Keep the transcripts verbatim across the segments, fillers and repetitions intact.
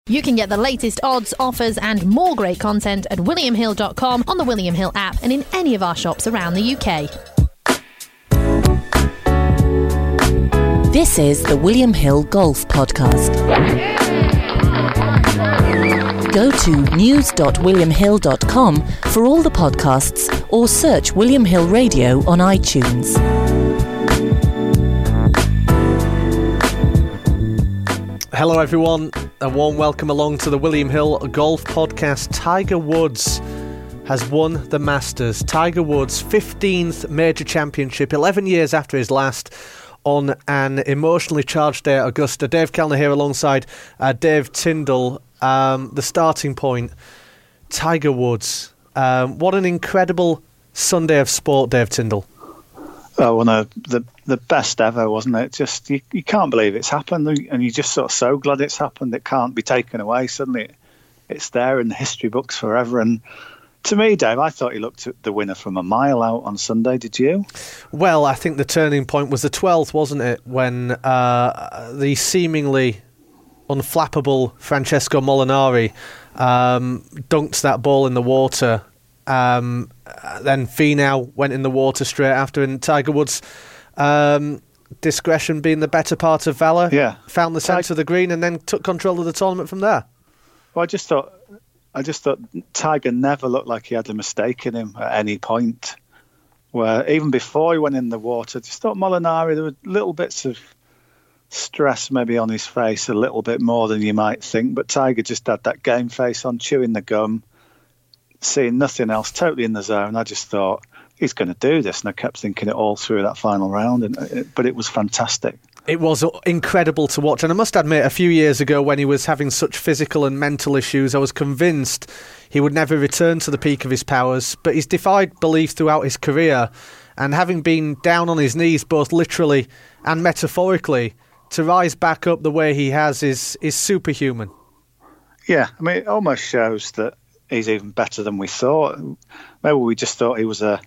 You can get the latest odds, offers and more great content at william hill dot com, on the William Hill app and in any of our shops around the U K. This is the William Hill Golf Podcast. Go to news dot william hill dot com for all the podcasts or search William Hill Radio on iTunes. Hello everyone, a warm welcome along to the William Hill Golf Podcast. Tiger Woods has won the Masters. Tiger Woods' fifteenth major championship, eleven years after his last, on an emotionally charged day at Augusta. Dave Kellner here alongside uh, Dave Tyndall. Um, the starting point, Tiger Woods. Um, what an incredible Sunday of sport, Dave Tyndall. Oh, well, no, the the best ever, wasn't it? Just you, you can't believe it's happened, and you're just sort of so glad it's happened. It can't be taken away. Suddenly, it's there in the history books forever. And to me, Dave, I thought he looked at the winner from a mile out on Sunday. Did you? Well, I think the turning point was the twelfth, wasn't it? When uh, the seemingly unflappable Francesco Molinari um, dunked that ball in the water. Um, then Finau went in the water straight after, and Tiger Woods, um, discretion being the better part of valour, yeah. found the centre of the green and then took control of the tournament from there. Well, I just thought, I just thought Tiger never looked like he had a mistake in him at any point. Where even before he went in the water, I just thought Molinari, there were little bits of stress maybe on his face, a little bit more than you might think, but Tiger just had that game face on, chewing the gum, seeing nothing else, totally in the zone. I just thought he's going to do this, and I kept thinking it all through that final round. And it, but it was fantastic. It was incredible to watch, and I must admit, a few years ago when he was having such physical and mental issues, I was convinced he would never return to the peak of his powers. But he's defied belief throughout his career, and having been down on his knees, both literally and metaphorically, to rise back up the way he has is is superhuman. Yeah, I mean, it almost shows that he's even better than we thought. Maybe we just thought he was a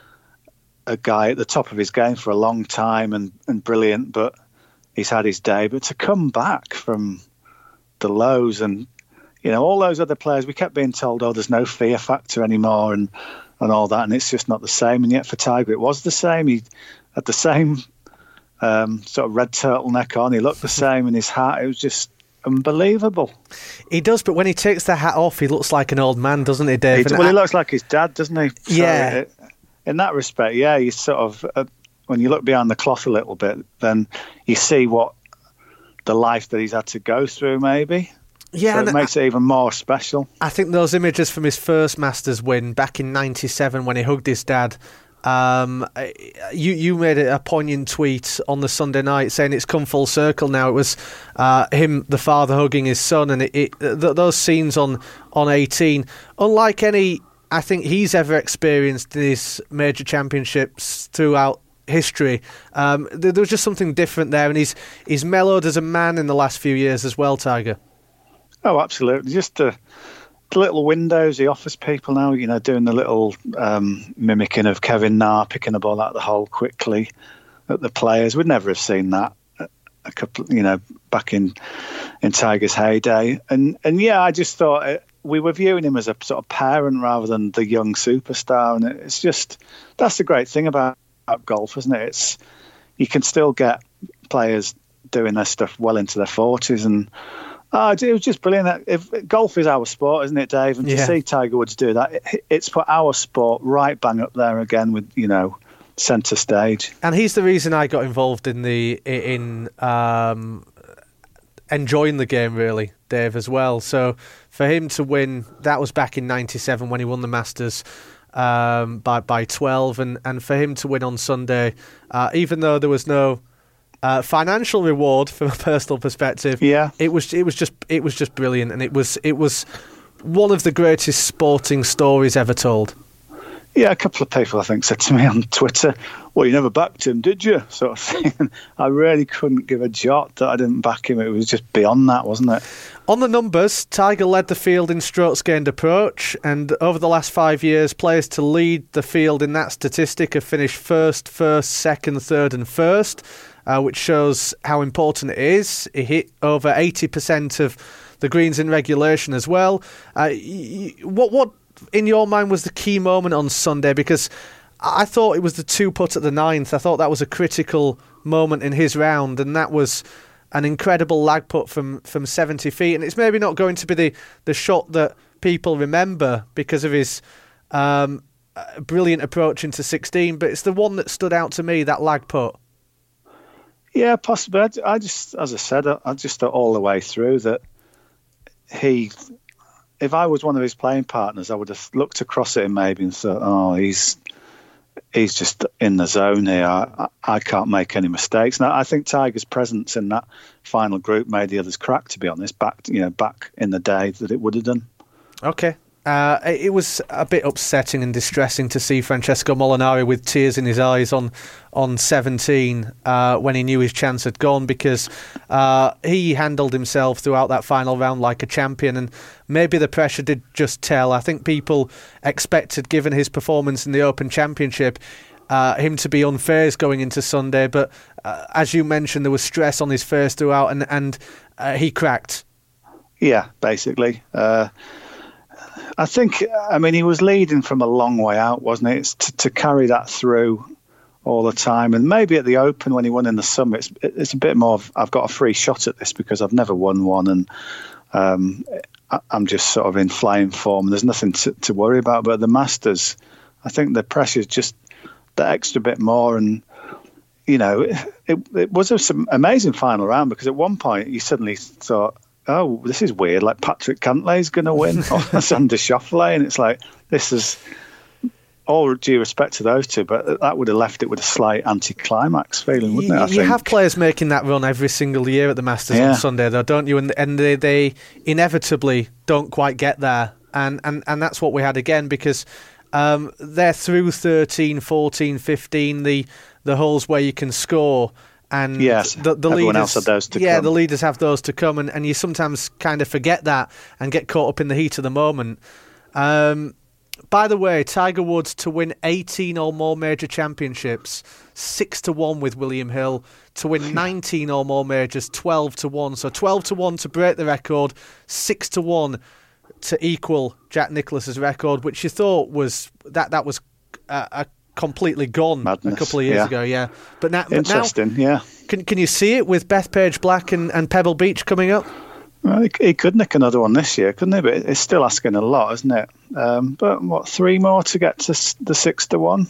a guy at the top of his game for a long time and, and brilliant, but he's had his day. But to come back from the lows and, you know, all those other players, we kept being told, oh, there's no fear factor anymore and, and all that, and it's just not the same. And yet for Tiger, it was the same. He had the same um, sort of red turtleneck on. He looked the same in his hat. It was just unbelievable. He does, but when he takes the hat off, he looks like an old man, doesn't he, Dave? He, well, he looks like his dad, doesn't he? So yeah. It, in that respect, yeah, you sort of, uh, when you look behind the cloth a little bit, then you see what the life that he's had to go through, maybe. Yeah, so and it makes it even more special. I think those images from his first Masters win back in ninety-seven when he hugged his dad. Um, you you made a poignant tweet on the Sunday night saying it's come full circle now. It was uh, him, the father, hugging his son, and it, it th- those scenes on on eighteen, unlike any I think he's ever experienced in his major championships throughout history. Um, there, there was just something different there, and he's he's mellowed as a man in the last few years as well, Tiger. Oh, absolutely. Just the, the little windows he offers people now, you know, doing the little um, mimicking of Kevin Na, picking the ball out of the hole quickly at the players. We'd never have seen that a couple, you know, back in in Tiger's heyday. And and yeah, I just thought it, we were viewing him as a sort of parent rather than the young superstar. And it's just, that's the great thing about, about golf, isn't it? It's, you can still get players doing their stuff well into their forties, and oh, it was just brilliant. If golf is our sport, isn't it, Dave? And yeah. to see Tiger Woods do that, it, it's put our sport right bang up there again with, you know, centre stage. And he's the reason I got involved in the in um, enjoying the game, really, Dave, as well. So for him to win, that was back in ninety-seven when he won the Masters um, by by twelve, and, and for him to win on Sunday, uh, even though there was no Uh, financial reward from a personal perspective. Yeah, it was it was just it was just brilliant, and it was it was one of the greatest sporting stories ever told. Yeah, a couple of people I think said to me on Twitter, "Well, you never backed him, did you?" Sort of thing. I really couldn't give a jot that I didn't back him. It was just beyond that, wasn't it? On the numbers, Tiger led the field in strokes gained approach, and over the last five years, players to lead the field in that statistic have finished first, first, second, third, and first. Uh, which shows how important it is. He hit over eighty percent of the greens in regulation as well. Uh, y- what what in your mind was the key moment on Sunday? Because I thought it was the two putt at the ninth. I thought that was a critical moment in his round, and that was an incredible lag putt from, from seventy feet. And it's maybe not going to be the, the shot that people remember because of his um, brilliant approach into sixteen, but it's the one that stood out to me, that lag putt. Yeah, possibly. I, I just, as I said, I, I just thought all the way through that he, if I was one of his playing partners, I would have looked across at him maybe and thought, oh, he's he's just in the zone here. I, I can't make any mistakes. Now, I think Tiger's presence in that final group made the others crack, to be honest, back, you know, back in the day that it would have done. Okay. Uh, it was a bit upsetting and distressing to see Francesco Molinari with tears in his eyes on on seventeen uh, when he knew his chance had gone, because uh, he handled himself throughout that final round like a champion, and maybe the pressure did just tell. I think people expected, given his performance in the Open Championship, uh, him to be unfazed going into Sunday, but uh, as you mentioned, there was stress on his face throughout, and, and uh, he cracked. Yeah, basically. Uh I think, I mean, he was leading from a long way out, wasn't it? It's to, to carry that through all the time. And maybe at the Open when he won in the summer, it's, it's a bit more of, I've got a free shot at this because I've never won one. And um, I, I'm just sort of in flying form. There's nothing to, to worry about. But at the Masters, I think the pressure's just that extra bit more. And, you know, it, it, it was an amazing final round because at one point you suddenly thought, oh, this is weird, like Patrick Cantlay's going to win, or Xander Schauffele, and it's like, this is, all due respect to those two, but that would have left it with a slight anticlimax feeling, wouldn't it, I you think? have players making that run every single year at the Masters yeah. on Sunday, though, don't you? And, and they, they inevitably don't quite get there, and, and, and that's what we had again, because um, they're through thirteen, fourteen, fifteen, the, the holes where you can score. And yes, the, the everyone leaders, else had those to yeah, come. the leaders have those to come, and, and you sometimes kind of forget that and get caught up in the heat of the moment. Um, by the way, Tiger Woods to win eighteen or more major championships, six to one with William Hill. To win nineteen or more majors, twelve to one. So twelve to one to break the record, six to one to equal Jack Nicklaus's record, which you thought was that that was a, a completely gone Madness, a couple of years yeah. ago, yeah. But now, interesting, but now, yeah. Can can you see it with Bethpage Black and, and Pebble Beach coming up? Well, he, he could nick another one this year, couldn't he? But it's still asking a lot, isn't it? Um, but what, three more to get to the six to one?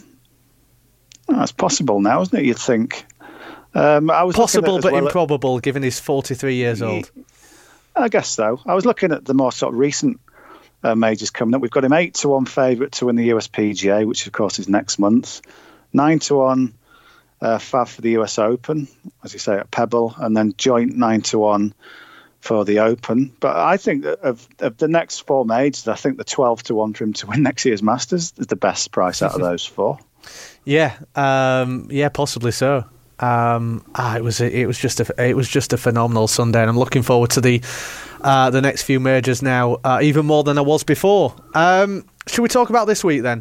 Oh, that's possible now, isn't it? You'd think. Um, I was possible, but well improbable, at, given he's forty-three years old. I guess so. I was looking at the more sort of recent Uh, majors coming up. We've got him eight to one favourite to win the U S P G A, which of course is next month. Nine to one uh, fav for the U S Open, as you say, at Pebble, and then joint nine to one for the Open. But I think that of, of the next four majors, I think the twelve to one for him to win next year's Masters is the best price out of those four. Yeah, um, yeah, possibly so. Um, ah, it was a, it was just a it was just a phenomenal Sunday, and I'm looking forward to the uh, the next few majors now, uh, even more than I was before. Um, should we talk about this week then?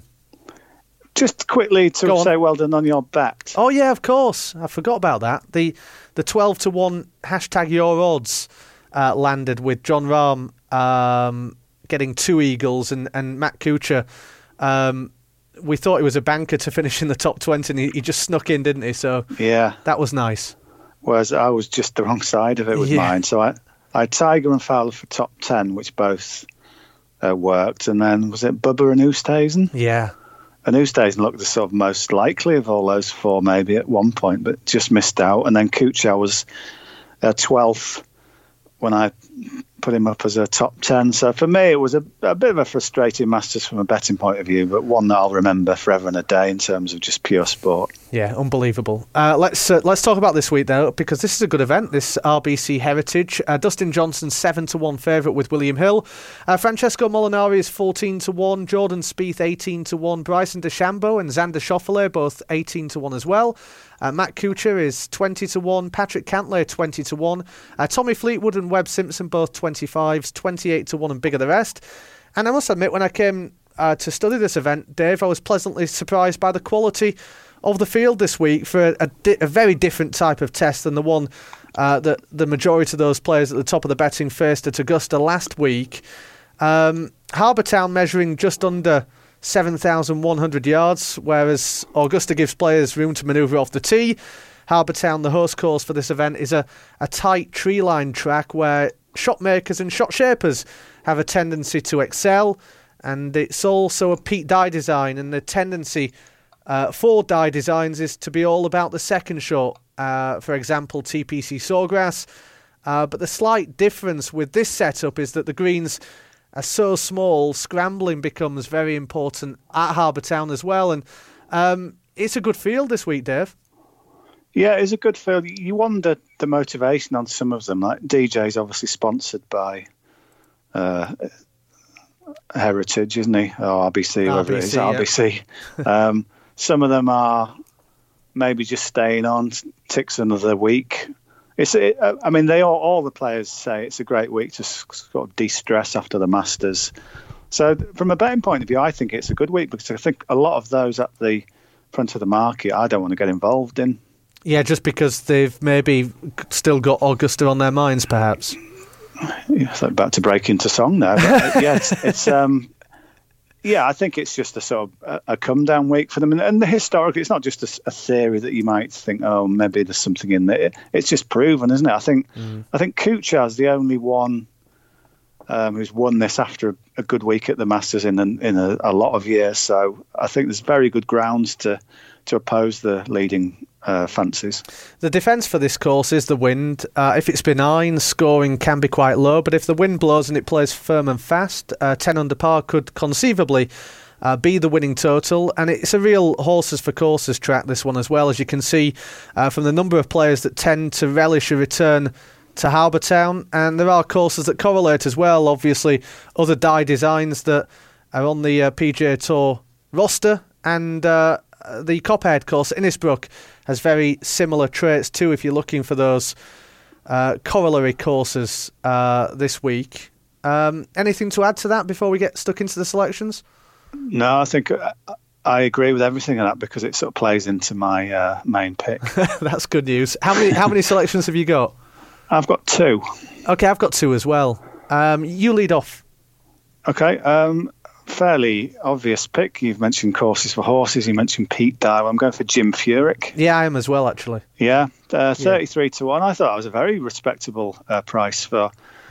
Just quickly to say well done on your bet. Oh yeah, of course, I forgot about that. The the twelve to one hashtag your odds uh, landed with John Rahm um, getting two eagles and and Matt Kuchar. Um, We thought he was a banker to finish in the top twenty, and he, he just snuck in, didn't he? So yeah, that was nice. Whereas I was just the wrong side of it with yeah. mine. So I, I had Tiger and Fowler for top ten, which both uh, worked. And then was it Bubba and Oosthuizen? Yeah. And Oosthuizen looked the sort of most likely of all those four maybe at one point, but just missed out. And then Kuchar was uh, twelfth when I put him up as a top ten. So for me, it was a, a bit of a frustrating Masters from a betting point of view, but one that I'll remember forever and a day in terms of just pure sport. Yeah, unbelievable. Uh, let's uh, let's talk about this week though, because this is a good event. This R B C Heritage. Uh, Dustin Johnson seven to one favourite with William Hill. Uh, Francesco Molinari is fourteen to one. Jordan Spieth eighteen to one. Bryson DeChambeau and Xander Schauffele both eighteen to one as well. Uh, Matt Kuchar is twenty to one. Patrick Cantlay twenty to one. Uh, Tommy Fleetwood and Webb Simpson both twenty-fives, twenty-eight to one, and bigger the rest. And I must admit, when I came uh, to study this event, Dave, I was pleasantly surprised by the quality of the field this week for a, a, di- a very different type of test than the one uh, that the majority of those players at the top of the betting faced at Augusta last week. Um, Harbour Town measuring just under seven thousand one hundred yards, whereas Augusta gives players room to manoeuvre off the tee. Harbour Town, the host course for this event, is a, a tight tree-lined track where shot makers and shot shapers have a tendency to excel, and it's also a Pete Dye design, and the tendency uh, for Dye designs is to be all about the second shot, uh, for example, T P C Sawgrass. Uh, but the slight difference with this setup is that the greens are so small, scrambling becomes very important at Harbour Town as well, and um, it's a good field this week, Dave. Yeah, it's a good field. You wonder the motivation on some of them. Like D J's obviously sponsored by uh, Heritage, isn't he? Or R B C, whatever it is, yeah. R B C. um, some of them are maybe just staying on, ticks another week. It's. It, I mean, they all, all the players say it's a great week to sort of de-stress after the Masters. So from a betting point of view, I think it's a good week because I think a lot of those at the front of the market, I don't want to get involved in. Yeah, just because they've maybe still got Augusta on their minds, perhaps. Yeah, so about to break into song now. But, yeah, it's, it's um, yeah, I think it's just a sort of a, a come down week for them, and, and the historical. It's not just a, a theory that you might think, oh, maybe there's something in there. It's just proven, isn't it? I think mm. I think Kuchar's the only one um, who's won this after a, a good week at the Masters in an, in a, a lot of years. So I think there's very good grounds to to oppose the leading Uh, fancies. The defence for this course is the wind. Uh, if it's benign, scoring can be quite low, but if the wind blows and it plays firm and fast, uh, ten under par could conceivably uh, be the winning total, and it's a real horses for courses track, this one as well, as you can see uh, from the number of players that tend to relish a return to Harbour Town, and there are courses that correlate as well. Obviously, other Dye designs that are on the uh, P G A Tour roster, and uh, the Copperhead course, Innisbrook, has very similar traits too if you're looking for those uh, corollary courses uh, this week. Um, anything to add to that before we get stuck into the selections? No, I think I agree with everything in that because it sort of plays into my uh, main pick. That's good news. How many how many selections have you got? I've got two. Okay, I've got two as well. Um, you lead off. Okay. Um, fairly obvious pick. You've mentioned courses for horses. You mentioned Pete Dye. I'm going for Jim Furyk. Yeah, I am as well, actually. Yeah, uh, thirty-three yeah. to one. I thought that was a very respectable uh, price for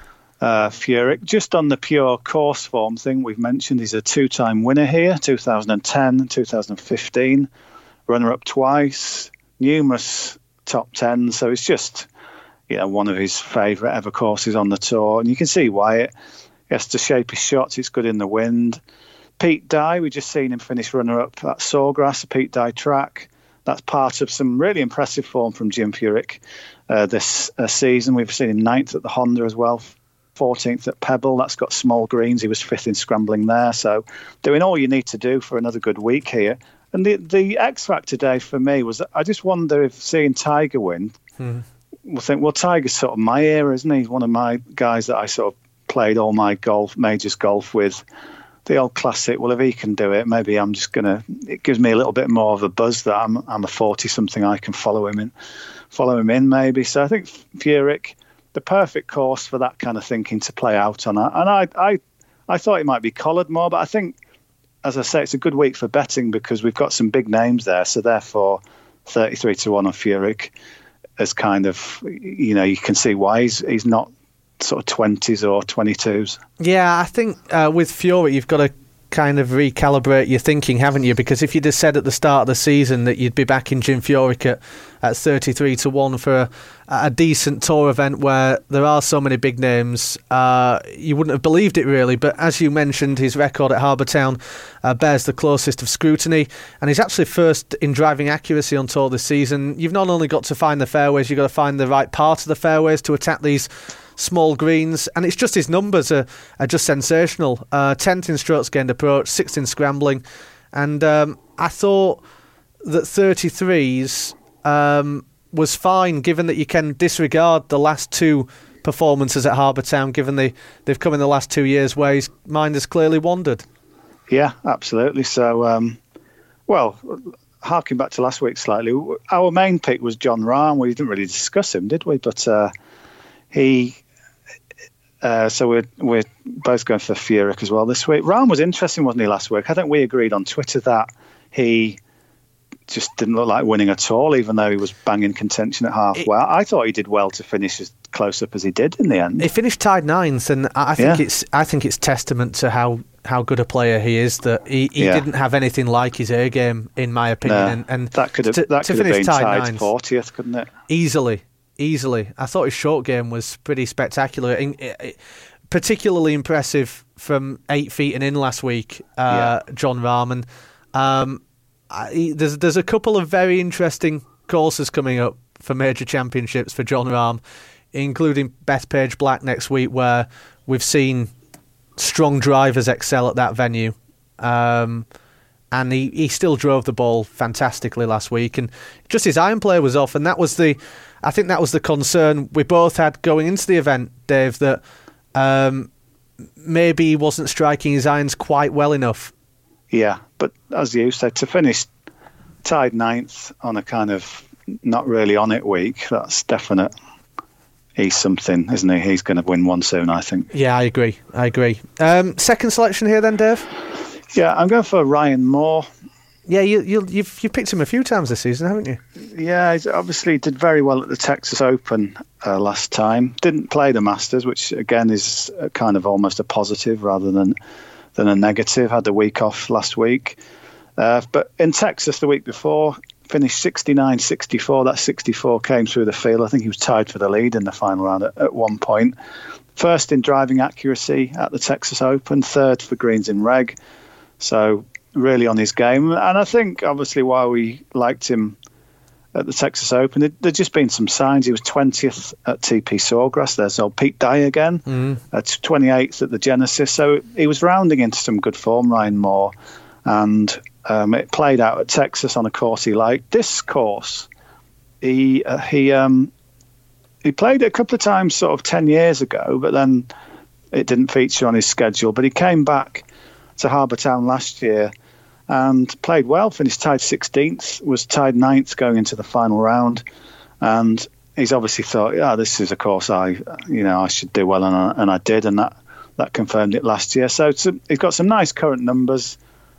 uh, Furyk. Just on the pure course form thing, we've mentioned he's a two-time winner here, two thousand ten, two thousand fifteen, runner-up twice, numerous top tens. So it's just, you know, one of his favourite ever courses on the tour, and you can see why. It He has to shape his shots. It's good in the wind. Pete Dye, we just seen him finish runner-up at Sawgrass, a Pete Dye track. That's part of some really impressive form from Jim Furyk uh, this uh, season. We've seen him ninth at the Honda as well, fourteenth at Pebble. That's got small greens. He was fifth in scrambling there. So doing all you need to do for another good week here. And the, the X factor today for me was that I just wonder if seeing Tiger win, hmm. we'll think, well, Tiger's sort of my era, isn't he? He's one of my guys that I sort of played all my golf majors golf with. The old classic, well, if he can do it, maybe I'm just gonna, it gives me a little bit more of a buzz that I'm I'm a forty something, I can follow him in follow him in maybe. So I think Furyk, the perfect course for that kind of thinking to play out on. And I I I thought it might be collared more, but I think, as I say, it's a good week for betting because we've got some big names there, so therefore thirty-three to one on Furyk as kind of, you know, you can see why he's he's not sort of twenties or twenty-twos. Yeah, I think uh, with Furyk you've got to kind of recalibrate your thinking, haven't you? Because if you'd have said at the start of the season that you'd be backing Jim Furyk at, at thirty-three to one for a, a decent tour event where there are so many big names, uh, you wouldn't have believed it really. But as you mentioned, his record at Harbour Town uh, bears the closest of scrutiny, and he's actually first in driving accuracy on tour this season. You've not only got to find the fairways, you've got to find the right part of the fairways to attack these small greens, and it's just his numbers are, are just sensational. Uh, tenth in strokes gained approach, sixth in scrambling, and um, I thought that thirty-threes um, was fine, given that you can disregard the last two performances at Harbour Town, given they, they've come in the last two years where his mind has clearly wandered. Yeah, absolutely. So, um, well, harking back to last week slightly, our main pick was Jon Rahm. We didn't really discuss him, did we? But uh, he... Uh, so we're we're both going for Furyk as well this week. Rahm was interesting, wasn't he, last week? I think we agreed on Twitter that he just didn't look like winning at all, even though he was banging contention at halfway. Well, I thought he did well to finish as close up as he did in the end. He finished tied ninth, and I think Yeah. it's I think it's testament to how, how good a player he is that he, he Yeah. didn't have anything like his A game, in my opinion. No, and, and that could have to, that to could have finish been tied tied ninth fortieth, couldn't it? easily, easily. I thought his short game was pretty spectacular. In, it, particularly impressive from eight feet and in last week, uh, Yeah. Jon Rahm. And um, I, there's there's a couple of very interesting courses coming up for major championships for Jon Rahm, including Bethpage Black next week, where we've seen strong drivers excel at that venue. Um, and he, he still drove the ball fantastically last week, and just his iron play was off, and that was the, I think that was the concern we both had going into the event, Dave, that um, maybe he wasn't striking his irons quite well enough. Yeah, but as you said, to finish tied ninth on a kind of not really on it week, that's definite. He's something, isn't he? He's going to win one soon, I think. Yeah, I agree. I agree. Um, second selection here then, Dave? Yeah, I'm going for Ryan Moore. Yeah, you, you, you've you've picked him a few times this season, haven't you? Yeah, he obviously did very well at the Texas Open uh, last time. Didn't play the Masters, which again is a kind of almost a positive rather than than a negative. Had the week off last week. Uh, but in Texas the week before, finished sixty-nine sixty-four. That sixty-four came through the field. I think he was tied for the lead in the final round at, at one point. First in driving accuracy at the Texas Open, third for greens in reg. So really on his game. And I think obviously why we liked him at the Texas Open, it, there'd just been some signs. He was twentieth at T P Sawgrass. There's old Pete Dye again. Mm. At twenty-eighth at the Genesis. So he was rounding into some good form, Ryan Moore. And um, it played out at Texas on a course he liked. This course, he uh, he um, he played it a couple of times sort of ten years ago, but then it didn't feature on his schedule. But he came back to Harbour Town last year and played well, finished tied sixteenth, was tied ninth going into the final round. And he's obviously thought, yeah, this is a course I, you know, I should do well, and I, and I did, and that, that confirmed it last year. So it's a, he's got some nice current numbers.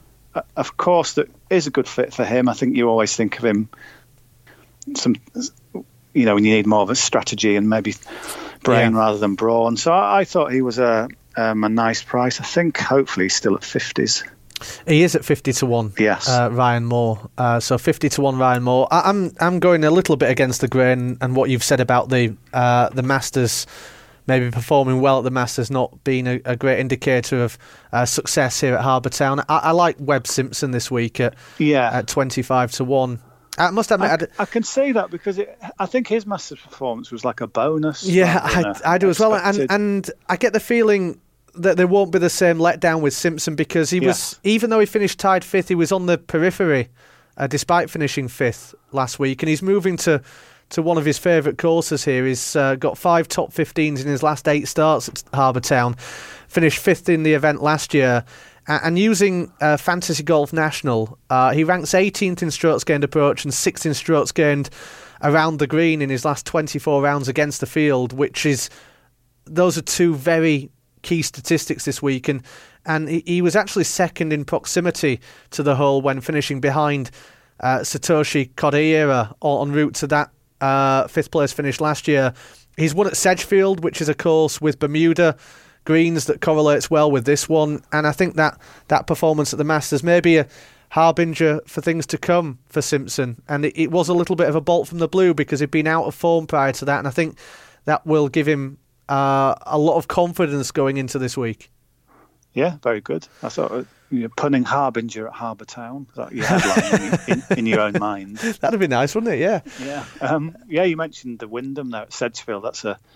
Of course, that is a good fit for him. I think you always think of him, some, you know, when you need more of a strategy and maybe brain yeah. rather than brawn. So I, I thought he was a um, a nice price. I think hopefully he's still at fifties. He is at fifty to one. Yes, uh, Ryan Moore. Uh, so fifty to one, Ryan Moore. I, I'm I'm going a little bit against the grain and what you've said about the uh, the Masters. Maybe performing well at the Masters not being a, a great indicator of uh, success here at Harbour Town. I, I like Webb Simpson this week at yeah. at twenty-five to one. I must admit, I, I can see that because it, I think his Masters performance was like a bonus. Yeah, I, I do as well, and and I get the feeling that there won't be the same letdown with Simpson because he yes. was, even though he finished tied fifth, he was on the periphery uh, despite finishing fifth last week, and he's moving to. to one of his favourite courses here. He's uh, got five top fifteens in his last eight starts at Harbour Town, finished fifth in the event last year, uh, and using uh, Fantasy Golf National, uh, he ranks eighteenth in strokes gained approach and sixth in strokes gained around the green in his last twenty-four rounds against the field, which is, those are two very key statistics this week, and, and he, he was actually second in proximity to the hole when finishing behind uh, Satoshi Kodaira en route to that Uh, fifth place finish last year. He's won at Sedgefield, which is a course with Bermuda greens that correlates well with this one, and I think that that performance at the Masters may be a harbinger for things to come for Simpson, and it, it was a little bit of a bolt from the blue because he'd been out of form prior to that, and I think that will give him uh, a lot of confidence going into this week. Yeah, very good. I thought you're punning harbinger at Harbour Town. Is that your headline in, in, in your own mind? That'd be nice, wouldn't it? Yeah. Yeah. Um, yeah, you mentioned the Wyndham there at Sedgefield. That's a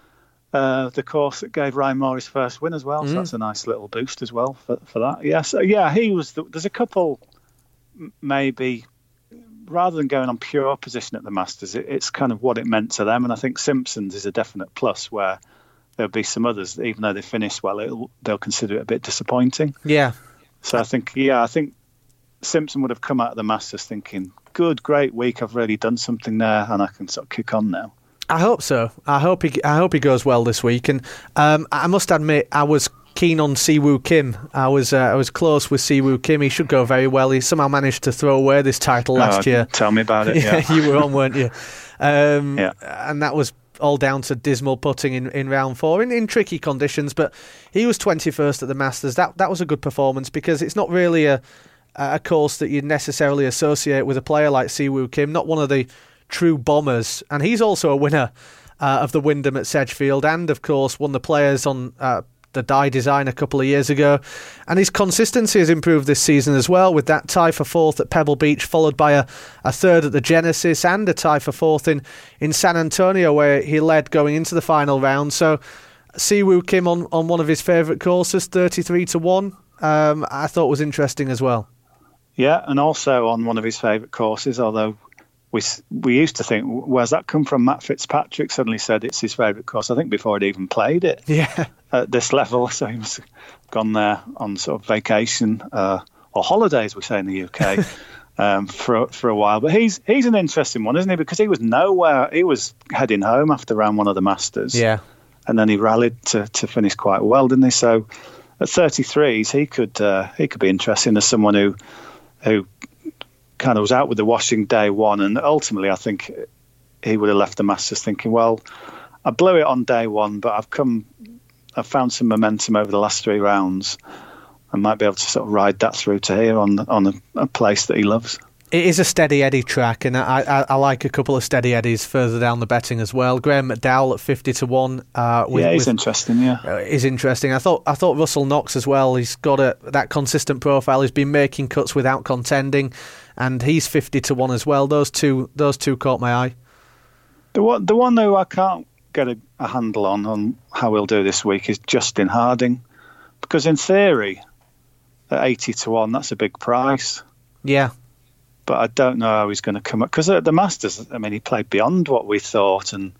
uh, the course that gave Ryan Moore his first win as well. Mm. So that's a nice little boost as well for, for that. Yeah, so yeah, he was. The, there's a couple maybe rather than going on pure position at the Masters, it, it's kind of what it meant to them. And I think Simpson's is a definite plus where there'll be some others, even though they finish well, it'll, they'll consider it a bit disappointing. Yeah. So I think, yeah, I think Simpson would have come out of the Masters thinking, good, great week, I've really done something there and I can sort of kick on now. I hope so. I hope he I hope he goes well this week. And um, I must admit, I was keen on Siwoo Kim. I was uh, I was close with Siwoo Kim. He should go very well. He somehow managed to throw away this title last oh, year. Tell me about it. Yeah, yeah. You were on, weren't you? Um, yeah. And that was all down to dismal putting in, in round four in, in tricky conditions. But he was twenty-first at the Masters. That that was a good performance because it's not really a a course that you'd necessarily associate with a player like Siwoo Kim. Not one of the true bombers, and he's also a winner uh, of the Wyndham at Sedgefield, and of course won the Players on uh, the Dye Design a couple of years ago. And his consistency has improved this season as well, with that tie for fourth at Pebble Beach, followed by a, a third at the Genesis and a tie for fourth in, in San Antonio, where he led going into the final round. So Siwoo Kim on, on one of his favourite courses, thirty-three to one, um, I thought was interesting as well. Yeah, and also on one of his favourite courses, although We we used to think, where's that come from? Matt Fitzpatrick suddenly said it's his favourite course, I think before he'd even played it yeah. at this level. So he was gone there on sort of vacation uh, or holidays, we say in the U K, um, for for a while. But he's he's an interesting one, isn't he? Because he was nowhere. He was heading home after round one of the Masters. Yeah. And then he rallied to, to finish quite well, didn't he? So at thirty-threes, he could uh, he could be interesting as someone who who. kind of was out with the washing day one, and ultimately I think he would have left the Masters thinking, well, I blew it on day one, but I've come I've found some momentum over the last three rounds. I might be able to sort of ride that through to here on on a, a place that he loves. It is a steady Eddie track, and I, I, I like a couple of steady Eddies further down the betting as well. Graham McDowell at fifty to one. Uh, with, yeah, he's with, interesting. Yeah, uh, he's interesting. I thought I thought Russell Knox as well. He's got a that consistent profile. He's been making cuts without contending, and he's fifty to one as well. Those two those two caught my eye. The one the one who I can't get a, a handle on on how he'll do this week is Justin Harding, because in theory, at eighty to one, that's a big price. Yeah. But I don't know how he's going to come up. Because at the Masters, I mean, he played beyond what we thought. And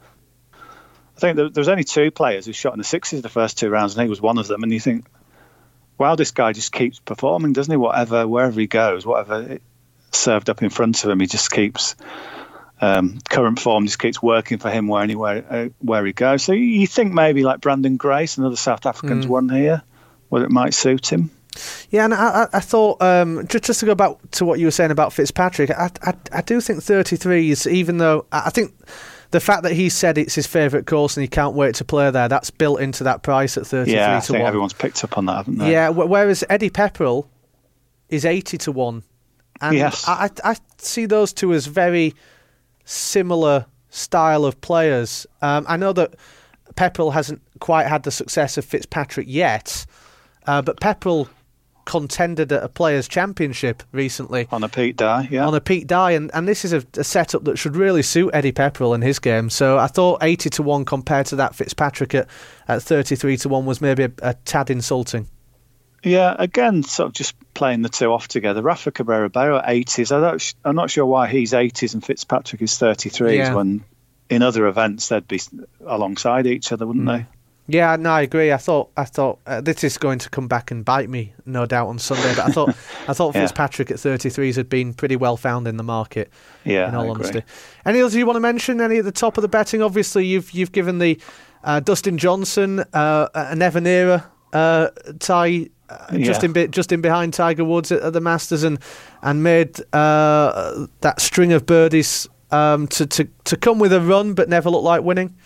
I think there, there was only two players who shot in the sixes the first two rounds, and he was one of them. And you think, wow, this guy just keeps performing, doesn't he? Whatever, wherever he goes, whatever served up in front of him, he just keeps, um, current form just keeps working for him where, anywhere, uh, where he goes. So you think maybe like Brandon Grace, another South African's mm. one here, where it might suit him. Yeah, and I, I thought, um, just, just to go back to what you were saying about Fitzpatrick, I, I, I do think thirty-three is, even though I think the fact that he said it's his favourite course and he can't wait to play there, that's built into that price at thirty-three yeah, I to think one. Everyone's picked up on that, haven't they? Yeah, whereas Eddie Pepperell is eighty to one. And yes. I, I see those two as very similar style of players. Um, I know that Pepperell hasn't quite had the success of Fitzpatrick yet, uh, but Pepperell contended at a Players' Championship recently. On a Pete Dye, yeah. On a Pete Dye, and, and this is a, a setup that should really suit Eddie Pepperell in his game. So I thought eighty to one compared to that Fitzpatrick at, at thirty-three to one was maybe a, a tad insulting. Yeah, again, sort of just playing the two off together. Rafa Cabrera Bello at eighties. I don't, I'm not sure why he's eighties and Fitzpatrick is thirty-threes yeah. when in other events they'd be alongside each other, wouldn't mm. they? Yeah, no, I agree. I thought, I thought uh, this is going to come back and bite me, no doubt, on Sunday. But I thought, I thought yeah. Fitzpatrick at thirty-threes had been pretty well found in the market. Yeah, in all I honesty. agree. Any others you want to mention? Any at the top of the betting? Obviously, you've you've given the uh, Dustin Johnson uh, an Evan Era uh, tie uh, yeah. just in be, just in behind Tiger Woods at, at the Masters, and and made uh, that string of birdies um, to to to come with a run, but never look like winning.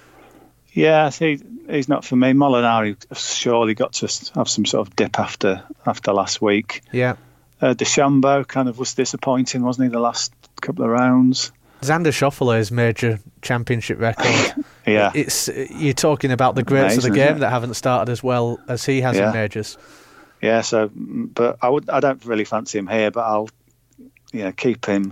Yeah, he, he's not for me. Molinari surely got to have some sort of dip after after last week. Yeah. Uh, DeChambeau kind of was disappointing, wasn't he, the last couple of rounds? Xander Schauffele's major championship record. yeah. It's You're talking about the greats Amazing, of the game that haven't started as well as he has yeah. in majors. Yeah, so, but I would, I don't really fancy him here, but I'll you know, keep him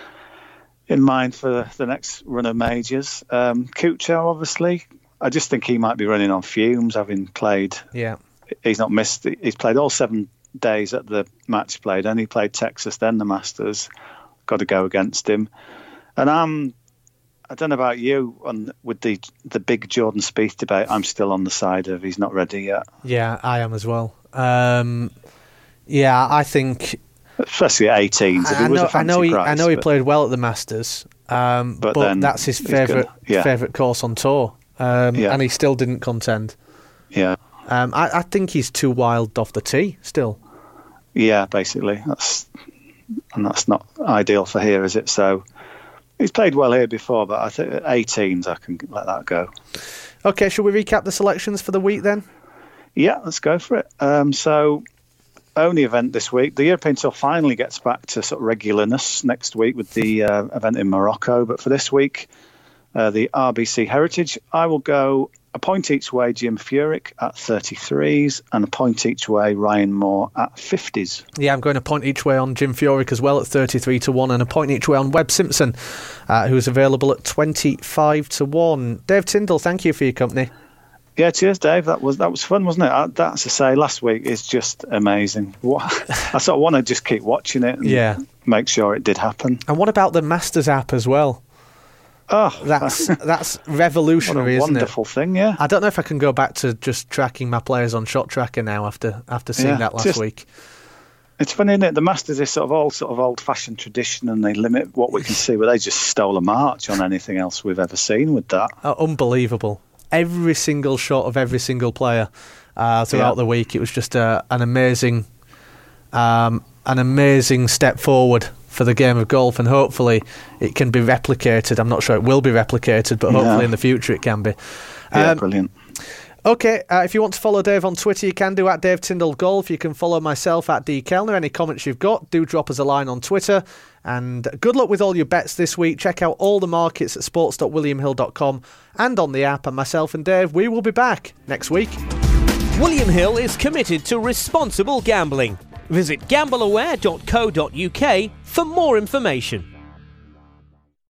in mind for the next run of majors. Um, Kuchar, obviously. I just think he might be running on fumes, having played. Yeah, he's not missed. He's played all seven days at the match played, and he played Texas, then the Masters. Got to go against him. And I'm, I don't know about you, on with the the big Jordan Spieth debate. I'm still on the side of he's not ready yet. Yeah, I am as well. Um, yeah, I think especially at eighteens. If I he was know, a fancy I know he, price, I know he but, played well at the Masters, um, but, but then that's his he's favourite gonna- yeah. favourite course on tour, um, Yeah. and he still didn't contend. Yeah, Um, I, I think he's too wild off the tee still. yeah, basically that's and that's not ideal for here, is it? So he's played well here before, but I think at eighteens I can let that go. Okay, shall we recap the selections for the week then? Yeah, let's go for it. Um, so, only event this week. The European Tour finally gets back to sort of regularness next week with the uh, event in Morocco. But for this week, uh, the R B C Heritage, I will go a point each way Jim Furyk at thirty-threes and a point each way Ryan Moore at fifties. Yeah, I'm going a point each way on Jim Furyk as well at thirty-three to one, and a point each way on Webb Simpson, uh, who's available at twenty-five to one. Dave Tyndall, thank you for your company. Yeah, cheers, Dave. That was that was fun, wasn't it? Uh, That's to say, last week is just amazing. What, I sort of want to just keep watching it and Yeah. make sure it did happen. And what about the Masters app as well? Oh, That's that's what revolutionary, a isn't it? wonderful thing, yeah. I don't know if I can go back to just tracking my players on Shot Tracker now after after seeing Yeah, that last just- week. It's funny, isn't it? The Masters is sort of old, sort of old-fashioned tradition, and they limit what we can see. But they just stole a march on anything else we've ever seen with that. Oh, unbelievable. Every single shot of every single player uh, throughout Yeah. the week. It was just uh, an amazing, um, an amazing step forward for the game of golf, and hopefully it can be replicated. I'm not sure it will be replicated, but hopefully No. in the future it can be. Yeah, Um, brilliant. Okay, uh, if you want to follow Dave on Twitter, you can do at Dave Tyndall Golf. You can follow myself at D Kellner. Any comments you've got, do drop us a line on Twitter. And good luck with all your bets this week. Check out all the markets at sports dot william hill dot com and on the app. And myself and Dave, we will be back next week. William Hill is committed to responsible gambling. Visit gamble aware dot co dot uk for more information.